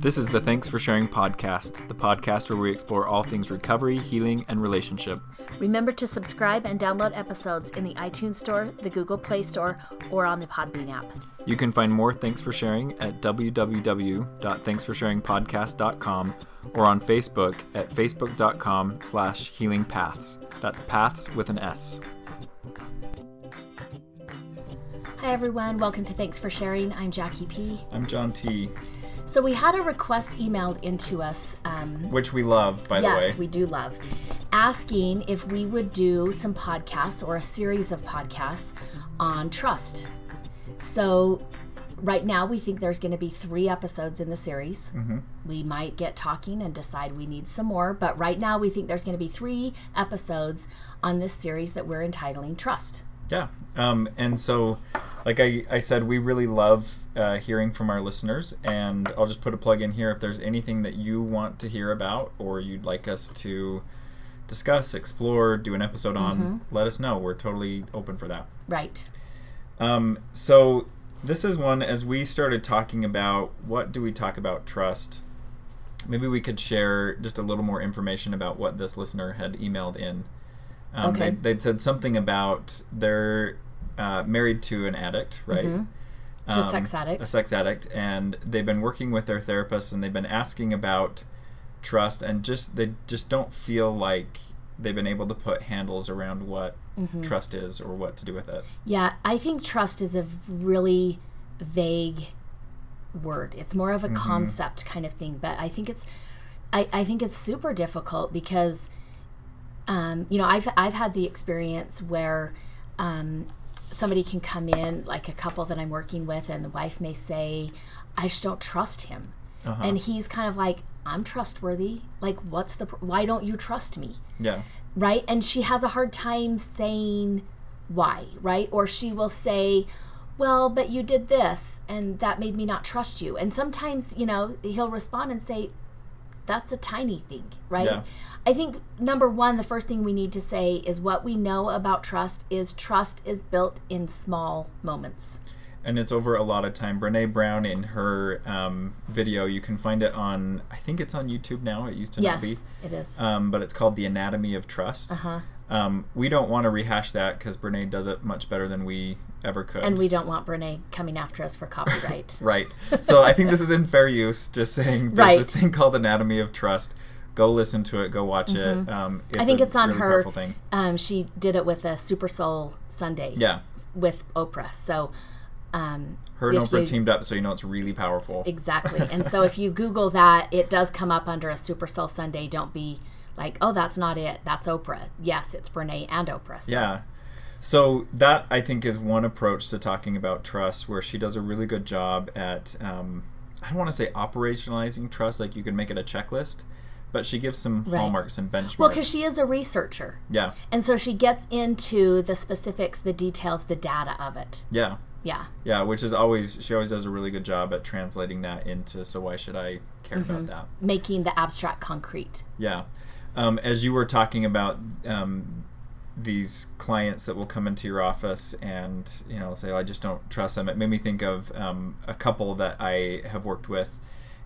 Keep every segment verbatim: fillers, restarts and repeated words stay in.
This is the Thanks for Sharing podcast, the podcast where we explore all things recovery, healing, and relationship. Remember to subscribe and download episodes in the iTunes Store, the Google Play Store, or on the Podbean app. You can find more Thanks for Sharing at w w w dot thanks for sharing podcast dot com or on Facebook at facebook dot com slash healing paths. That's paths with an S. Hi everyone, welcome to Thanks for Sharing. I'm Jackie P. I'm John T. So we had a request emailed into us. Um, Which we love, by the way. Yes, we do love. Asking if we would do some podcasts or a series of podcasts on trust. So right now we think there's going to be three episodes in the series. Mm-hmm. We might get talking and decide we need some more. But right now we think there's going to be three episodes on this series that we're entitling Trust. Yeah. Um, and so, like I, I said, we really love uh, hearing from our listeners, and I'll just put a plug in here. If there's anything that you want to hear about or you'd like us to discuss, explore, do an episode on, mm-hmm. let us know. We're totally open for that. Right. Um, so this is one, as we started talking about what do we talk about trust, maybe we could share just a little more information about what this listener had emailed in. Um, okay. they, they'd said something about they're uh, married to an addict, right? Mm-hmm. To um, a sex addict. A sex addict. And they've been working with their therapist, and they've been asking about trust, and just they just don't feel like they've been able to put handles around what mm-hmm. trust is or what to do with it. Yeah, I think trust is a really vague word. It's more of a mm-hmm. concept kind of thing, but I think it's I, I think it's super difficult because Um, you know, I've I've had the experience where um, somebody can come in, like a couple that I'm working with, and the wife may say, "I just don't trust him," uh-huh. and he's kind of like, "I'm trustworthy. Like, what's the? Why don't you trust me?" Yeah. Right, and she has a hard time saying why, right? Or she will say, "Well, but you did this, and that made me not trust you." And sometimes, you know, he'll respond and say, "That's a tiny thing," right? Yeah. I think, number one, the first thing we need to say is what we know about trust is trust is built in small moments. And it's over a lot of time. Brene Brown, in her um, video, you can find it on, I think it's on YouTube now. It used to yes, not be. Yes, it is. Um, but it's called The Anatomy of Trust. Uh-huh. Um, we don't want to rehash that because Brene does it much better than we ever could. And we don't want Brene coming after us for copyright. Right. So I think this is in fair use, just saying there's right. this thing called Anatomy of Trust. Go listen to it. Go watch mm-hmm. it. Um, it's I think a it's on really her. powerful thing. Um, she did it with a Super Soul Sunday. Yeah. With Oprah. So um, her and Oprah you, teamed up, so you know it's really powerful. Exactly. And so if you Google that, it does come up under a Super Soul Sunday. Don't be like, oh, that's not it. That's Oprah. Yes, it's Brene and Oprah. So. Yeah. So that, I think, is one approach to talking about trust, where she does a really good job at, um, I don't want to say operationalizing trust, like you can make it a checklist, but she gives some right. hallmarks and benchmarks. Well, because she is a researcher. Yeah. And so she gets into the specifics, the details, the data of it. Yeah. Yeah. Yeah, which is always, she always does a really good job at translating that into, so why should I care mm-hmm. about that? Making the abstract concrete. Yeah. Um, as you were talking about um, these clients that will come into your office and, you know, say, oh, I just don't trust them, it made me think of um, a couple that I have worked with.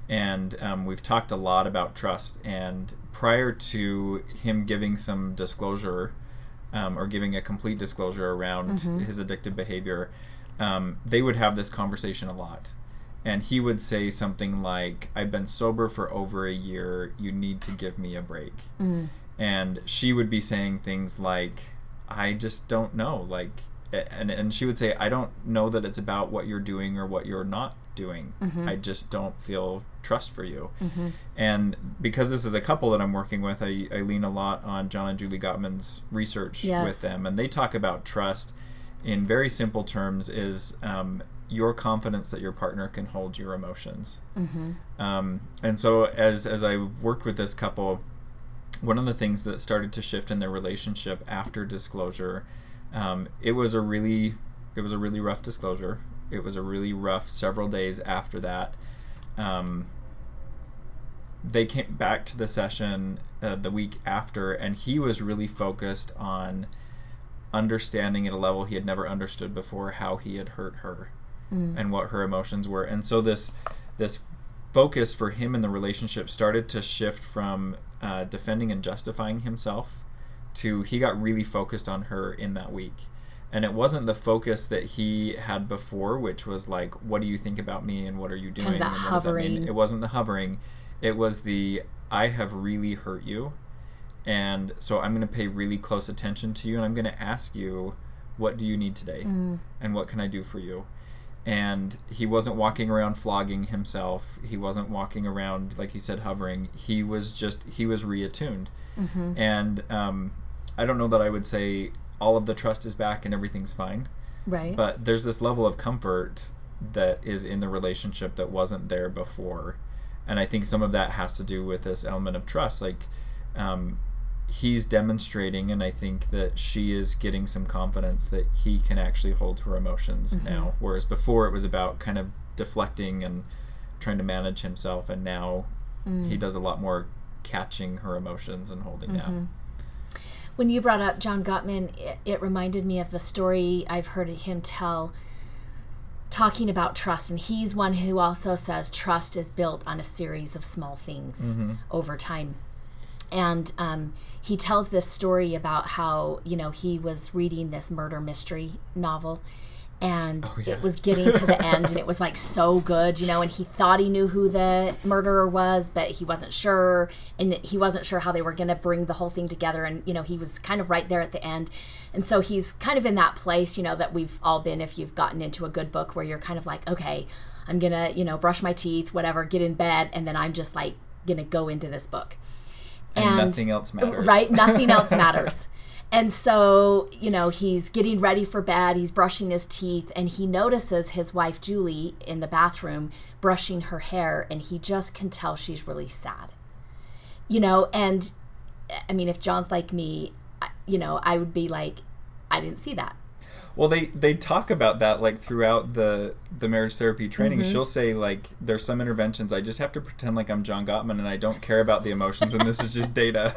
And um, we've talked a lot about trust. And prior to him giving some disclosure um, or giving a complete disclosure around mm-hmm. his addictive behavior, um, they would have this conversation a lot. And he would say something like, I've been sober for over a year. You need to give me a break. Mm. And she would be saying things like, I just don't know. Like, and, and she would say, I don't know that it's about what you're doing or what you're not doing. Mm-hmm. I just don't feel trust for you. Mm-hmm. And because this is a couple that I'm working with, I, I lean a lot on John and Julie Gottman's research yes. with them. And they talk about trust in very simple terms is um, your confidence that your partner can hold your emotions. Mm-hmm. Um, and so as, as I worked with this couple, one of the things that started to shift in their relationship after disclosure, um, it was a really, it was a really rough disclosure. It was a really rough several days after that. Um, they came back to the session uh, the week after, and he was really focused on understanding at a level he had never understood before how he had hurt her mm. and what her emotions were. And so this this focus for him in the relationship started to shift from uh, defending and justifying himself to he got really focused on her in that week. And it wasn't the focus that he had before, which was like, what do you think about me and what are you doing? Kind of that and what hovering. Does that mean? It wasn't the hovering. It was the, I have really hurt you. And so I'm going to pay really close attention to you and I'm going to ask you, what do you need today? Mm. And what can I do for you? And he wasn't walking around flogging himself. He wasn't walking around, like you said, hovering. He was just, he was reattuned. Mm-hmm. And um, I don't know that I would say all of the trust is back and everything's fine. Right. But there's this level of comfort that is in the relationship that wasn't there before. And I think some of that has to do with this element of trust. Like, um, he's demonstrating, and I think that she is getting some confidence that he can actually hold her emotions mm-hmm. now. Whereas before it was about kind of deflecting and trying to manage himself, and now mm. he does a lot more catching her emotions and holding mm-hmm. that. When you brought up John Gottman, it, it reminded me of the story I've heard him tell talking about trust. And he's one who also says trust is built on a series of small things mm-hmm. over time. And um, he tells this story about how, you know, he was reading this murder mystery novel and oh, yeah. it was getting to the end and it was like so good, you know, and he thought he knew who the murderer was, but he wasn't sure, and he wasn't sure how they were going to bring the whole thing together. And, you know, he was kind of right there at the end. And so he's kind of in that place, you know, that we've all been if you've gotten into a good book where you're kind of like, okay, I'm going to, you know, brush my teeth, whatever, get in bed, and then I'm just like going to go into this book. And, and nothing else matters. Right? Nothing else matters. And so, you know, he's getting ready for bed, he's brushing his teeth, and he notices his wife, Julie, in the bathroom brushing her hair, and he just can tell she's really sad. You know, and, I mean, if John's like me, you know, I would be like, I didn't see that. Well, they, they talk about that, like, throughout the, the marriage therapy training. Mm-hmm. She'll say, like, there's some interventions, I just have to pretend like I'm John Gottman and I don't care about the emotions and this is just data.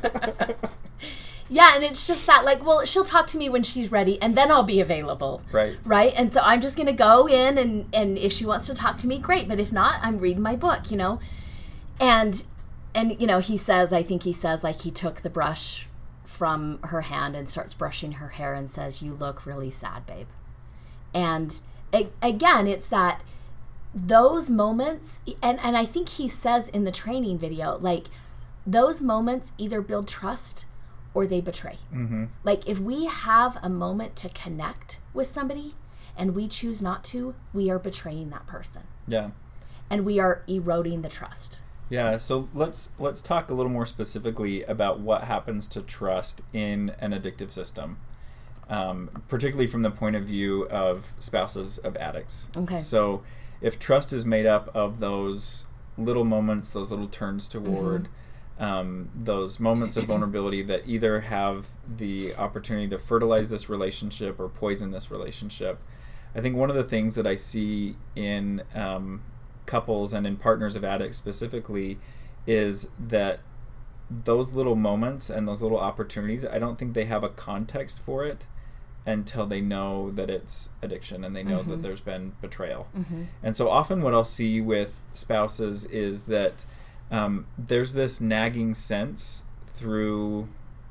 Yeah, and it's just that, like, well, she'll talk to me when she's ready, and then I'll be available. Right. Right? And so I'm just going to go in, and, and if she wants to talk to me, great. But if not, I'm reading my book, you know? And, and you know, he says, I think he says, like, he took the brush from her hand and starts brushing her hair and says, you look really sad, babe. And, a- again, it's that those moments, and, and I think he says in the training video, like, those moments either build trust or they betray. Mm-hmm. Like, if we have a moment to connect with somebody and we choose not to, we are betraying that person. Yeah. And we are eroding the trust. Yeah, so let's let's talk a little more specifically about what happens to trust in an addictive system, um, particularly from the point of view of spouses of addicts. Okay. So if trust is made up of those little moments, those little turns toward, mm-hmm. um, those moments of vulnerability that either have the opportunity to fertilize this relationship or poison this relationship, I think one of the things that I see in um, couples and in partners of addicts specifically is that those little moments and those little opportunities, I don't think they have a context for it until they know that it's addiction and they know mm-hmm. that there's been betrayal. Mm-hmm. And so often what I'll see with spouses is that um, there's this nagging sense through,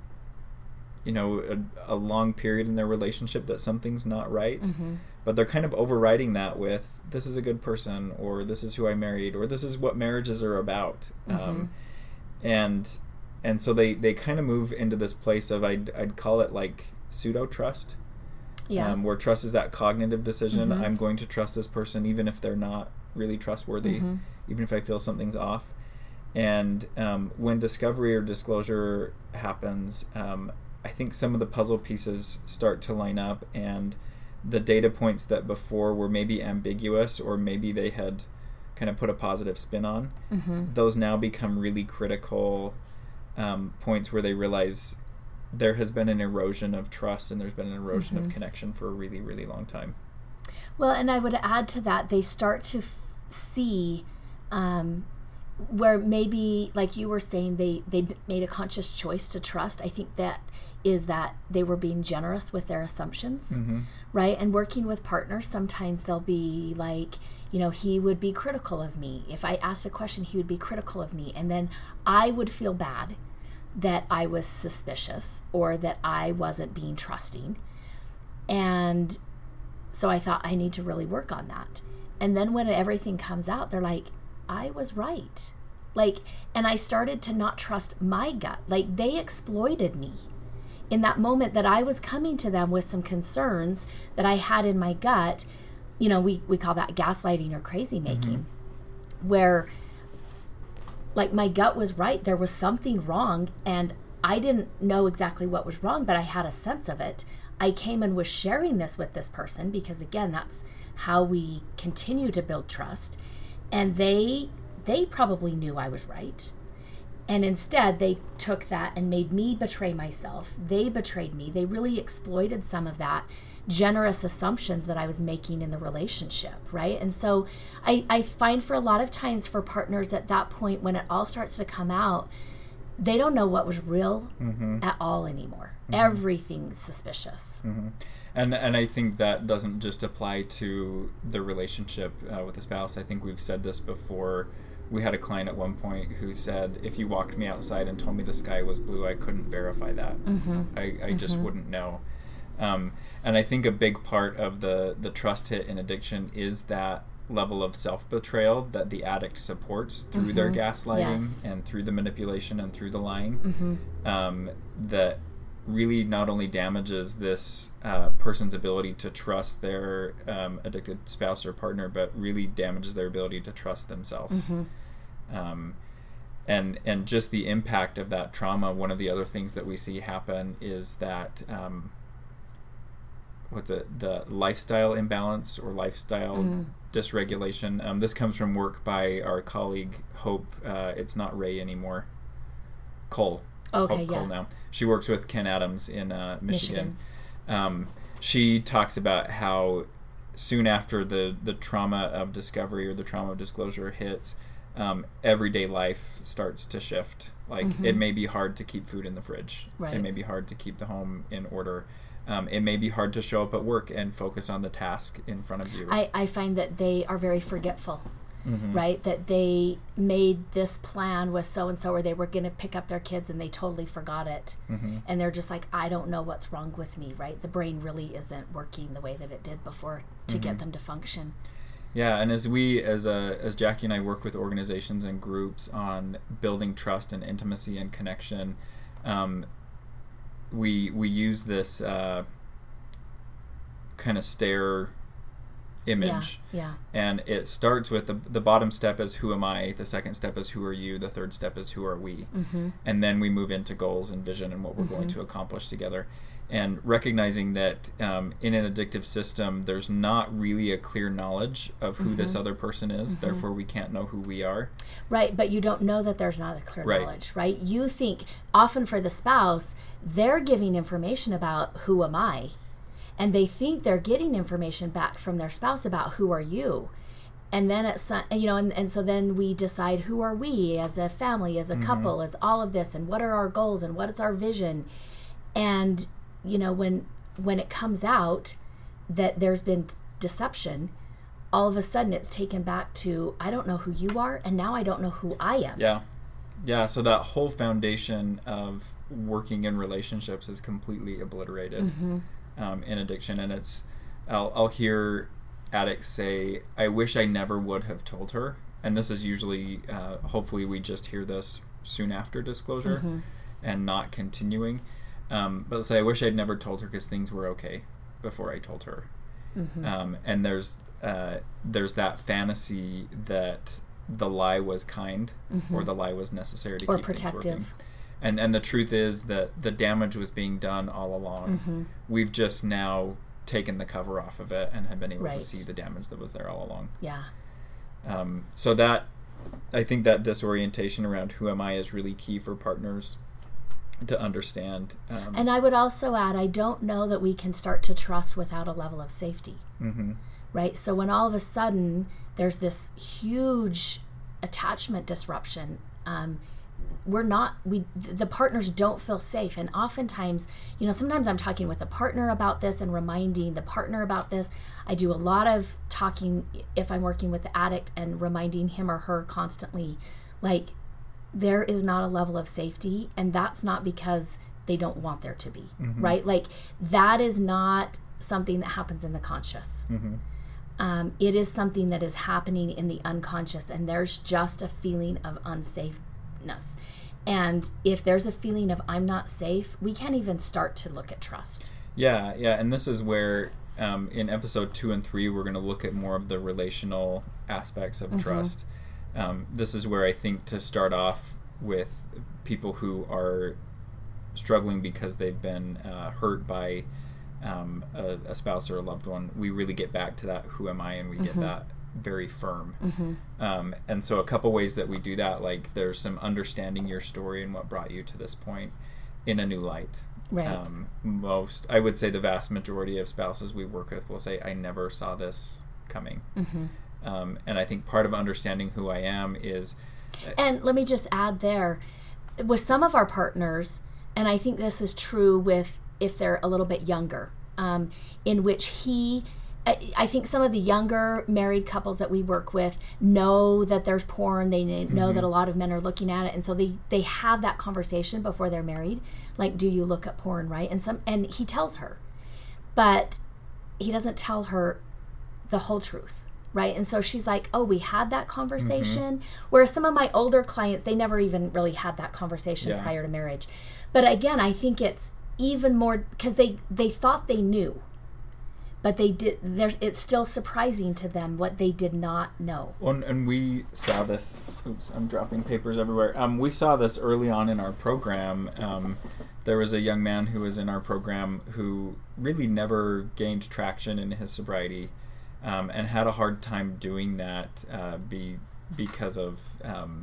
you know, a, a long period in their relationship that something's not right. Mm-hmm. But they're kind of overriding that with, this is a good person, or this is who I married, or this is what marriages are about. Mm-hmm. Um, and and so they, they kind of move into this place of, I'd, I'd call it like pseudo-trust, yeah. um, where trust is that cognitive decision. Mm-hmm. I'm going to trust this person even if they're not really trustworthy, mm-hmm. even if I feel something's off. And um, when discovery or disclosure happens, um, I think some of the puzzle pieces start to line up, and the data points that before were maybe ambiguous or maybe they had kind of put a positive spin on, mm-hmm. those now become really critical um, points where they realize there has been an erosion of trust and there's been an erosion mm-hmm. of connection for a really, really long time. Well, and I would add to that, they start to f- see um, where maybe, like you were saying, they, they made a conscious choice to trust. I think that is that they were being generous with their assumptions, mm-hmm. right? And working with partners, sometimes they'll be like, you know, he would be critical of me. If I asked a question, he would be critical of me. And then I would feel bad that I was suspicious or that I wasn't being trusting. And so I thought, I need to really work on that. And then when everything comes out, they're like, I was right. Like, and I started to not trust my gut. Like, they exploited me in that moment that I was coming to them with some concerns that I had in my gut. You know, we, we call that gaslighting or crazy making, mm-hmm. where like my gut was right. There was something wrong, and I didn't know exactly what was wrong, but I had a sense of it. I came and was sharing this with this person because, again, that's how we continue to build trust. And they they probably knew I was right. And instead, they took that and made me betray myself. They betrayed me. They really exploited some of that generous assumptions that I was making in the relationship, right? And so I, I find for a lot of times for partners at that point, when it all starts to come out, they don't know what was real mm-hmm. at all anymore. Mm-hmm. Everything's suspicious. Mm-hmm. And and I think that doesn't just apply to the relationship uh, with the spouse. I think we've said this before. We had a client at one point who said, if you walked me outside and told me the sky was blue, I couldn't verify that. Mm-hmm. I, I mm-hmm. just wouldn't know. Um, and I think a big part of the, the trust hit in addiction is that level of self-betrayal that the addict supports through mm-hmm. their gaslighting yes. and through the manipulation and through the lying, mm-hmm. um, that really not only damages this uh, person's ability to trust their um, addicted spouse or partner, but really damages their ability to trust themselves. Mm-hmm. Um, and and just the impact of that trauma. One of the other things that we see happen is that um, what's it the lifestyle imbalance or lifestyle mm-hmm. dysregulation. Um, this comes from work by our colleague Hope. Uh, it's not Ray anymore. Cole. Okay, Hope yeah. Cole now. She works with Ken Adams in uh, Michigan. Michigan. Um, she talks about how soon after the, the trauma of discovery or the trauma of disclosure hits, um, everyday life starts to shift. Like mm-hmm. it may be hard to keep food in the fridge. Right. It may be hard to keep the home in order. Um, it may be hard to show up at work and focus on the task in front of you. I, I find that they are very forgetful. Mm-hmm. Right? That they made this plan with so-and-so where they were going to pick up their kids and they totally forgot it. Mm-hmm. And they're just like, I don't know what's wrong with me, right? The brain really isn't working the way that it did before to mm-hmm. get them to function. Yeah, and as we, as uh, as Jackie and I work with organizations and groups on building trust and intimacy and connection, um, we we use this uh, kind of stair image. Yeah, yeah. And it starts with the the bottom step is who am I, the second step is who are you, the third step is who are we. Mm-hmm. And then we move into goals and vision and what we're mm-hmm. going to accomplish together. And recognizing that um, in an addictive system, there's not really a clear knowledge of who mm-hmm. this other person is, mm-hmm. therefore we can't know who we are. Right, but you don't know that there's not a clear right. knowledge, right? You think, often for the spouse, they're giving information about who am I, and they think they're getting information back from their spouse about who are you. And then it's, you know, and, and so then we decide who are we as a family, as a mm-hmm. couple, as all of this, and what are our goals, and what is our vision. And you know, when when it comes out that there's been deception, all of a sudden it's taken back to, I don't know who you are, and now I don't know who I am. Yeah. Yeah, so that whole foundation of working in relationships is completely obliterated mm-hmm. um, in addiction. And it's, I'll, I'll hear addicts say, I wish I never would have told her. And this is usually, uh, hopefully we just hear this soon after disclosure mm-hmm. and not continuing. Um, but say, I wish I'd never told her because things were okay before I told her. Mm-hmm. Um, and there's uh, there's that fantasy that the lie was kind mm-hmm. or the lie was necessary to or keep protective. things working. And and the truth is that the damage was being done all along. Mm-hmm. We've just now taken the cover off of it and have been able right. to see the damage that was there all along. Yeah. Um, so that, I think that disorientation around who am I is really key for partners to understand. Um, and I would also add, I don't know that we can start to trust without a level of safety. Mm-hmm. Right? So when all of a sudden there's this huge attachment disruption, um, we're not, we, the partners don't feel safe. And oftentimes, you know, sometimes I'm talking with a partner about this and reminding the partner about this. I do a lot of talking if I'm working with the addict and reminding him or her constantly, like, there is not a level of safety, and that's not because they don't want there to be, mm-hmm. right? Like, that is not something that happens in the conscious. Mm-hmm. Um, it is something that is happening in the unconscious, and there's just a feeling of unsafeness. And if there's a feeling of I'm not safe, we can't even start to look at trust. Yeah, yeah, and this is where um, in episode two and three, we're going to look at more of the relational aspects of mm-hmm. trust. Um, this is where I think to start off with people who are struggling because they've been uh, hurt by um, a, a spouse or a loved one, we really get back to that who am I, and we mm-hmm. get that very firm. Mm-hmm. Um, and so a couple ways that we do that, like there's some understanding your story and what brought you to this point in a new light. Right. Um, most, I would say the vast majority of spouses we work with will say, I never saw this coming. Mm-hmm. Um, and I think part of understanding who I am is... Uh, and let me just add there, with some of our partners, and I think this is true with if they're a little bit younger, um, in which he... I think some of the younger married couples that we work with know that there's porn. They know mm-hmm. that a lot of men are looking at it, and so they, they have that conversation before they're married. Like, do you look at porn, right? And some and he tells her, but he doesn't tell her the whole truth, right? And so she's like, "Oh, we had that conversation." Mm-hmm. Whereas some of my older clients, they never even really had that conversation yeah. prior to marriage. But again, I think it's even more because they they thought they knew. But they did. There's. It's still surprising to them what they did not know. Well, and we saw this. Oops, I'm dropping papers everywhere. Um, we saw this early on in our program. Um, there was a young man who was in our program who really never gained traction in his sobriety, um, and had a hard time doing that. Uh, be because of um,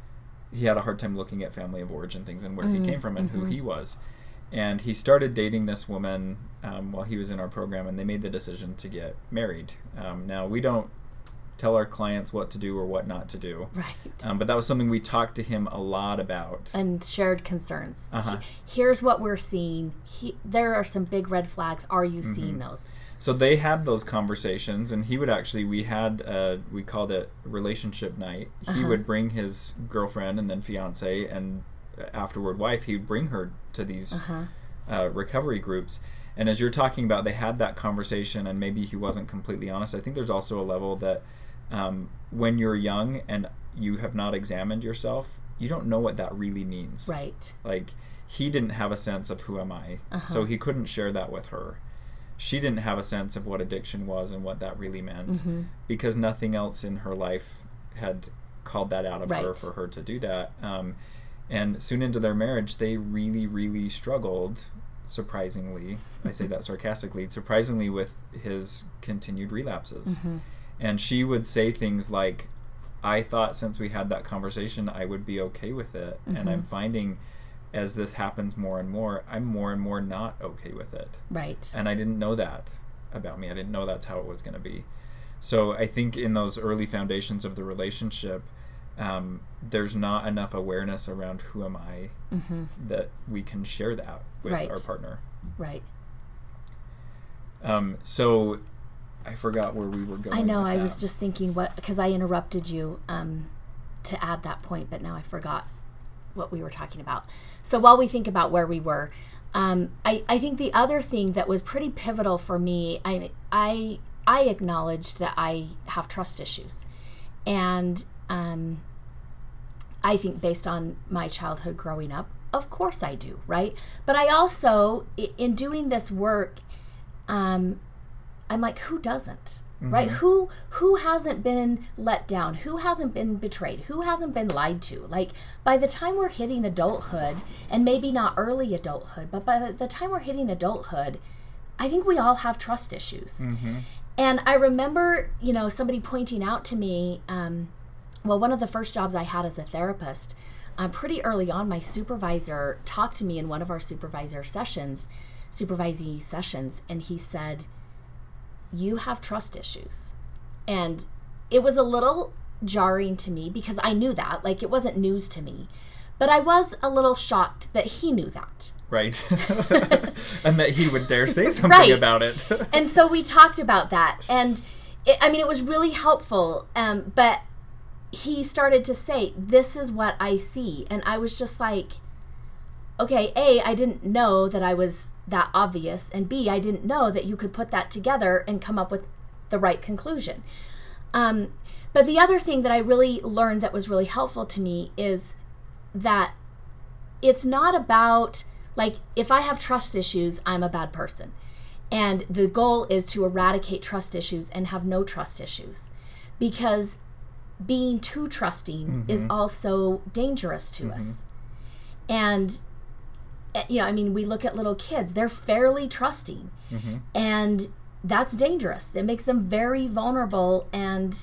he had a hard time looking at family of origin things and where mm-hmm. he came from and mm-hmm. who he was. And he started dating this woman um, while he was in our program, and they made the decision to get married. Um, now, we don't tell our clients what to do or what not to do. Right. Um, but that was something we talked to him a lot about. And shared concerns. Uh-huh. He, here's what we're seeing. He, there are some big red flags. Are you mm-hmm. seeing those? So they had those conversations, and he would actually, we had, uh, we called it relationship night. He uh-huh. would bring his girlfriend and then fiance and afterward wife, he would bring her to these uh-huh. uh, recovery groups. And as you're talking about, they had that conversation and maybe he wasn't completely honest. I think there's also a level that um, when you're young and you have not examined yourself, you don't know what that really means. Right. Like, he didn't have a sense of who am I, uh-huh. so he couldn't share that with her. She didn't have a sense of what addiction was and what that really meant mm-hmm. because nothing else in her life had called that out of right. her for her to do that. Um, And soon into their marriage, they really, really struggled, surprisingly, I say that sarcastically, surprisingly with his continued relapses. Mm-hmm. And she would say things like, I thought since we had that conversation, I would be okay with it. Mm-hmm. And I'm finding as this happens more and more, I'm more and more not okay with it. Right. And I didn't know that about me. I didn't know that's how it was going to be. So I think in those early foundations of the relationship, Um, there's not enough awareness around who am I mm-hmm. that we can share that with right. our partner. Right. Um, so I forgot where we were going. I know. With I that. was just thinking what because I interrupted you um, to add that point, but now I forgot what we were talking about. So while we think about where we were, um, I I think the other thing that was pretty pivotal for me, I I I acknowledged that I have trust issues, and Um, I think based on my childhood growing up, of course I do, right? But I also, in doing this work, um, I'm like, who doesn't, mm-hmm. right? Who who hasn't been let down? Who hasn't been betrayed? Who hasn't been lied to? Like, by the time we're hitting adulthood, and maybe not early adulthood, but by the time we're hitting adulthood, I think we all have trust issues. Mm-hmm. And I remember, you know, somebody pointing out to me, um, well, one of the first jobs I had as a therapist, um, pretty early on, my supervisor talked to me in one of our supervisor sessions, supervisee sessions, and he said, you have trust issues. And it was a little jarring to me because I knew that, like, it wasn't news to me. But I was a little shocked that he knew that. Right. And that he would dare say something right. about it. And so we talked about that. And, it, I mean, it was really helpful. Um, but he started to say, this is what I see. And I was just like, okay, A, I didn't know that I was that obvious. And B, I didn't know that you could put that together and come up with the right conclusion. Um, but the other thing that I really learned that was really helpful to me is that it's not about, like, if I have trust issues, I'm a bad person. And the goal is to eradicate trust issues and have no trust issues. Because being too trusting mm-hmm. is also dangerous to mm-hmm. us. And, you know, I mean, we look at little kids, they're fairly trusting. Mm-hmm. And that's dangerous. It makes them very vulnerable and,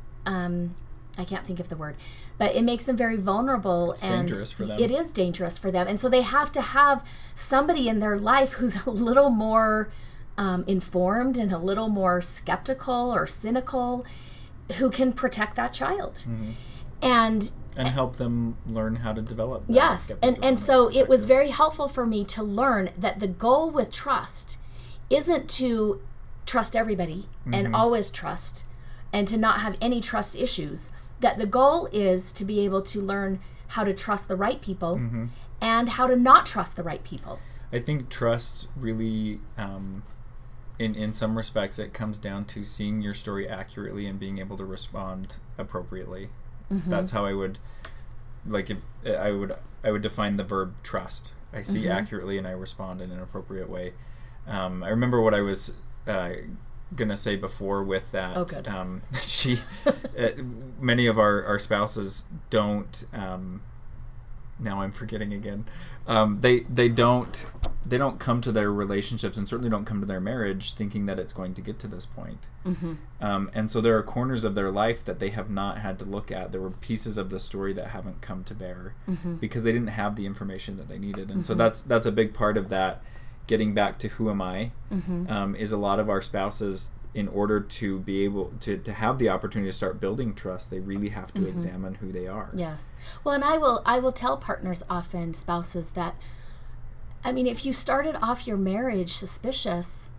um, I can't think of the word, but it makes them very vulnerable. It's and dangerous for them. It is dangerous for them. And so they have to have somebody in their life who's a little more um, informed and a little more skeptical or cynical, who can protect that child. Mm-hmm. And and help them learn how to develop that yes. And, and so it was very helpful for me to learn that the goal with trust isn't to trust everybody mm-hmm. and always trust and to not have any trust issues. That the goal is to be able to learn how to trust the right people mm-hmm. and how to not trust the right people. I think trust really, um, in, in some respects, it comes down to seeing your story accurately and being able to respond appropriately. Mm-hmm. That's how I would, like, if I would, I would define the verb trust. I see mm-hmm. accurately and I respond in an appropriate way. Um, I remember what I was uh, gonna say before with that. Oh, good. Um, she, uh, many of our, our spouses don't. Um, now I'm forgetting again. Um, they they don't they don't come to their relationships and certainly don't come to their marriage thinking that it's going to get to this point. Mm-hmm. Um, and so there are corners of their life that they have not had to look at. There were pieces of the story that haven't come to bear mm-hmm. because they didn't have the information that they needed. And mm-hmm. so that's that's a big part of that. Getting back to who am I, mm-hmm. um, is a lot of our spouses, in order to be able to, to have the opportunity to start building trust, they really have to mm-hmm. examine who they are. Yes. Well, and I will I will tell partners often, spouses, that, I mean, if you started off your marriage suspicious,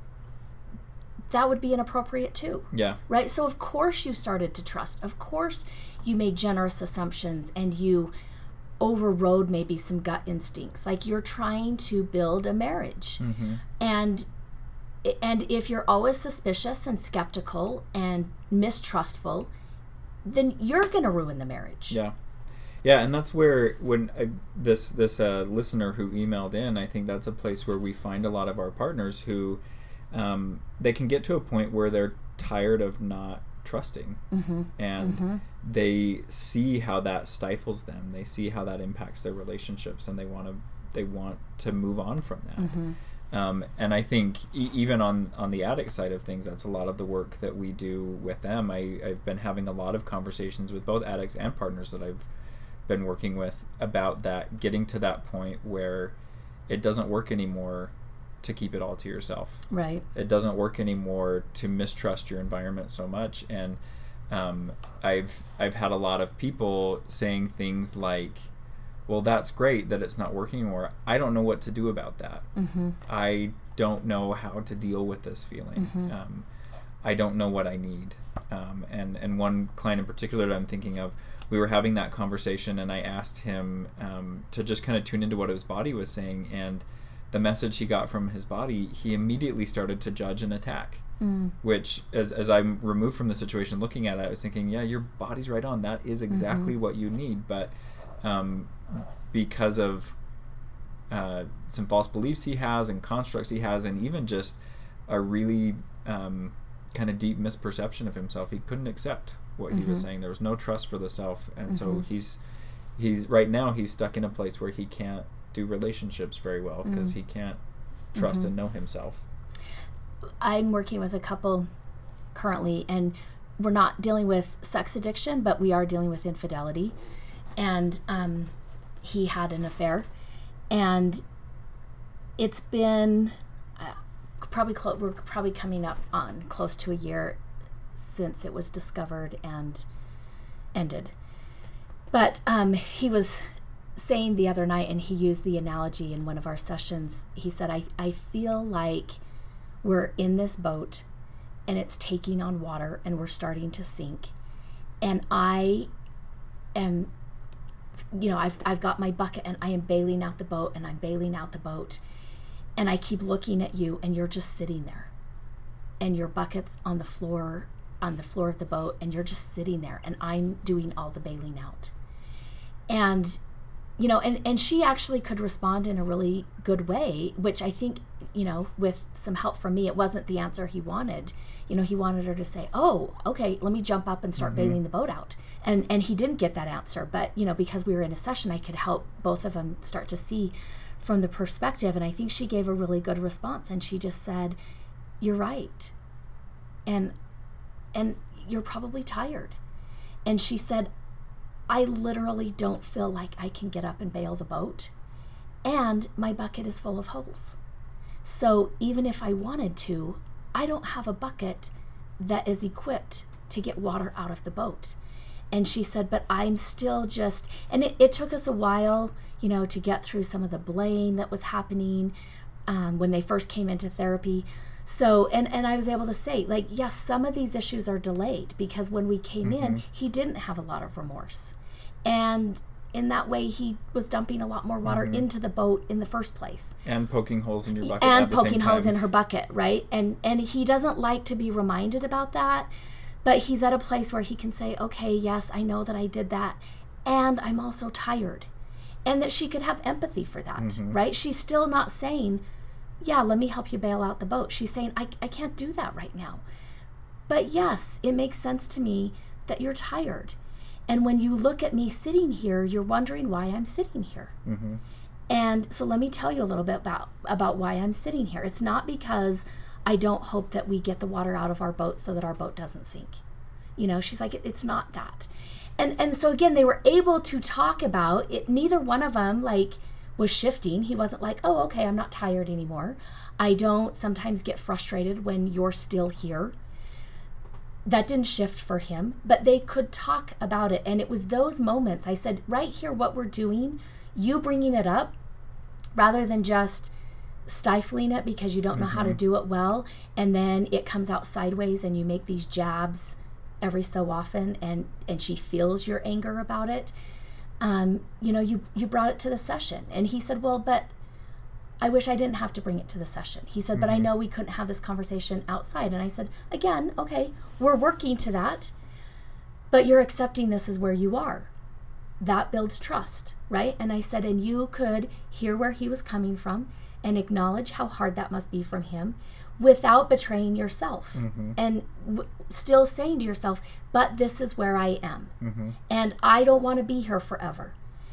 that would be inappropriate too. Yeah. Right? So of course you started to trust. Of course you made generous assumptions and you overrode maybe some gut instincts. Like, you're trying to build a marriage. Mm-hmm. And and if you're always suspicious and skeptical and mistrustful, then you're going to ruin the marriage. Yeah. Yeah, and that's where, when I, this this uh, listener who emailed in, I think that's a place where we find a lot of our partners who, um, they can get to a point where they're tired of not trusting. Mm-hmm. And mm-hmm. they see how that stifles them. They see how that impacts their relationships, and they want to they want to move on from that. Mm-hmm. Um, and I think e- even on, on the addict side of things, that's a lot of the work that we do with them. I, I've been having a lot of conversations with both addicts and partners that I've been working with about that, getting to that point where it doesn't work anymore to keep it all to yourself. Right. It doesn't work anymore to mistrust your environment so much. And um, I've I've had a lot of people saying things like, well, that's great that it's not working anymore. I don't know what to do about that. Mm-hmm. I don't know how to deal with this feeling. Mm-hmm. Um, I don't know what I need. Um, and, and one client in particular that I'm thinking of, we were having that conversation, and I asked him um, to just kind of tune into what his body was saying. And the message he got from his body, he immediately started to judge and attack. Mm. Which, as as I'm removed from the situation looking at it, I was thinking, yeah, your body's right on. That is exactly mm-hmm. what you need. But um, because of uh, some false beliefs he has and constructs he has, and even just a really um, kind of deep misperception of himself, he couldn't accept what mm-hmm. he was saying. There was no trust for the self. And mm-hmm. so he's he's right now he's stuck in a place where he can't do relationships very well because mm-hmm. he can't trust mm-hmm. and know himself. I'm working with a couple currently, and we're not dealing with sex addiction, but we are dealing with infidelity. And um, he had an affair, and it's been uh, probably clo- we're probably coming up on close to a year since it was discovered and ended. But um, he was saying the other night, and he used the analogy in one of our sessions, he said, I, I feel like we're in this boat and it's taking on water and we're starting to sink. And I am, you know, I've, I've got my bucket and I am bailing out the boat and I'm bailing out the boat. And I keep looking at you and you're just sitting there. And your bucket's on the floor, on the floor of the boat, and you're just sitting there and I'm doing all the bailing out. And, you know, and, and she actually could respond in a really good way, which I think, you know, with some help from me, it wasn't the answer he wanted. You know, he wanted her to say, oh, okay, let me jump up and start mm-hmm. bailing the boat out. And and he didn't get that answer. But, you know, because we were in a session, I could help both of them start to see from the perspective. And I think she gave a really good response. And she just said, you're right. And and you're probably tired. And she said, I literally don't feel like I can get up and bail the boat. And my bucket is full of holes. So even if I wanted to, I don't have a bucket that is equipped to get water out of the boat. And she said, but I'm still just, and it, it took us a while, you know, to get through some of the blame that was happening um, when they first came into therapy. So, and, and I was able to say, like, yes, some of these issues are delayed because when we came mm-hmm. in, he didn't have a lot of remorse. And in that way, he was dumping a lot more water mm-hmm. into the boat in the first place. And poking holes in your bucket and at the poking same holes time. in her bucket, right? And and he doesn't like to be reminded about that, but he's at a place where he can say, okay, yes, I know that I did that, and I'm also tired. And that she could have empathy for that, mm-hmm. right? She's still not saying, yeah, let me help you bail out the boat. She's saying, I, I can't do that right now. But yes, it makes sense to me that you're tired. And when you look at me sitting here, you're wondering why I'm sitting here. Mm-hmm. And so let me tell you a little bit about, about why I'm sitting here. It's not because I don't hope that we get the water out of our boat so that our boat doesn't sink. You know, she's like, it's not that. And and so again, they were able to talk about it. Neither one of them like was shifting. He wasn't like, oh, okay, I'm not tired anymore. I don't sometimes get frustrated when you're still here. That didn't shift for him, but they could talk about it. And it was those moments. I said, right here, what we're doing, you bringing it up rather than just stifling it because you don't mm-hmm. know how to do it well. And then it comes out sideways and you make these jabs every so often and, and she feels your anger about it. Um, you know, you, you brought it to the session. And he said, well, but I wish I didn't have to bring it to the session. He said, mm-hmm. but I know we couldn't have this conversation outside. And I said, again, okay, we're working to that, but you're accepting this as where you are. That builds trust, right? And I said, and you could hear where he was coming from and acknowledge how hard that must be from him without betraying yourself mm-hmm. and w- still saying to yourself, but this is where I am. Mm-hmm. And I don't want to be here forever.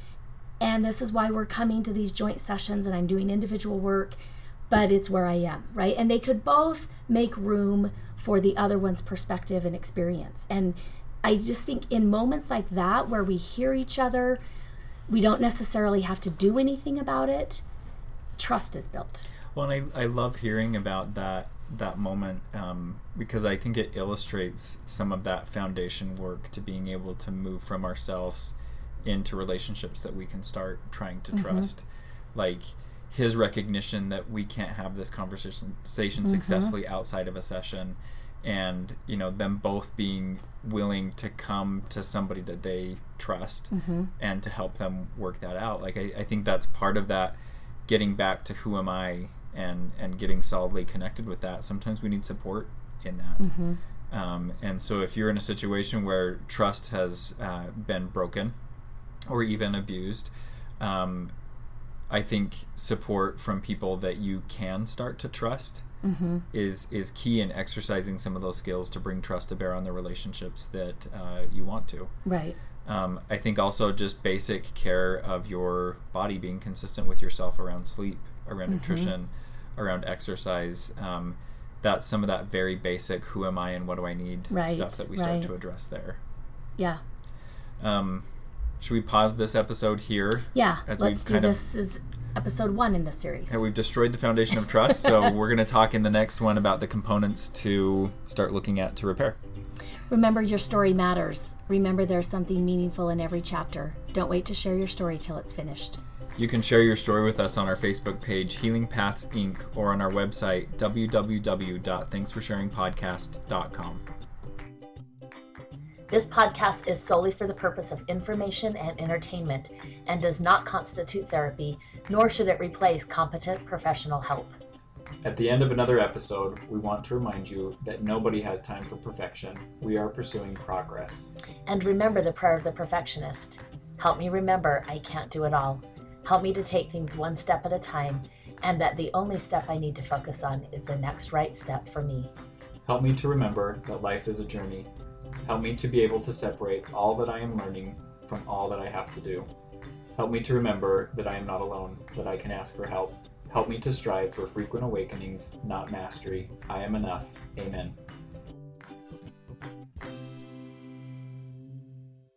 And this is why we're coming to these joint sessions and I'm doing individual work, but it's where I am, right? And they could both make room for the other one's perspective and experience. And I just think in moments like that where we hear each other, we don't necessarily have to do anything about it, trust is built. Well, and I, I love hearing about that that moment um, because I think it illustrates some of that foundation work to being able to move from ourselves into relationships that we can start trying to mm-hmm. trust. Like his recognition that we can't have this conversation mm-hmm. successfully outside of a session, and you know them both being willing to come to somebody that they trust mm-hmm. and to help them work that out. Like I, I think that's part of that getting back to who am I and and getting solidly connected with that. Sometimes we need support in that. Mm-hmm. Um, and so if you're in a situation where trust has uh, been broken or even abused, um, I think support from people that you can start to trust mm-hmm. is is key in exercising some of those skills to bring trust to bear on the relationships that uh, you want to. Right. Um, I think also just basic care of your body, being consistent with yourself around sleep, around mm-hmm. nutrition, around exercise. Um, that's some of that very basic who am I and what do I need right. stuff that we start right. to address there. Yeah. Um, should we pause this episode here? Yeah, let's do this of, as episode one in this series. Yeah, we've destroyed the foundation of trust, so we're going to talk in the next one about the components to start looking at to repair. Remember, your story matters. Remember, there's something meaningful in every chapter. Don't wait to share your story till it's finished. You can share your story with us on our Facebook page, Healing Paths Incorporated, or on our website, w w w dot thanks for sharing podcast dot com. This podcast is solely for the purpose of information and entertainment and does not constitute therapy, nor should it replace competent professional help. At the end of another episode, we want to remind you that nobody has time for perfection. We are pursuing progress. And remember the prayer of the perfectionist. Help me remember I can't do it all. Help me to take things one step at a time, and that the only step I need to focus on is the next right step for me. Help me to remember that life is a journey. Help me to be able to separate all that I am learning from all that I have to do. Help me to remember that I am not alone, that I can ask for help. Help me to strive for frequent awakenings, not mastery. I am enough. Amen.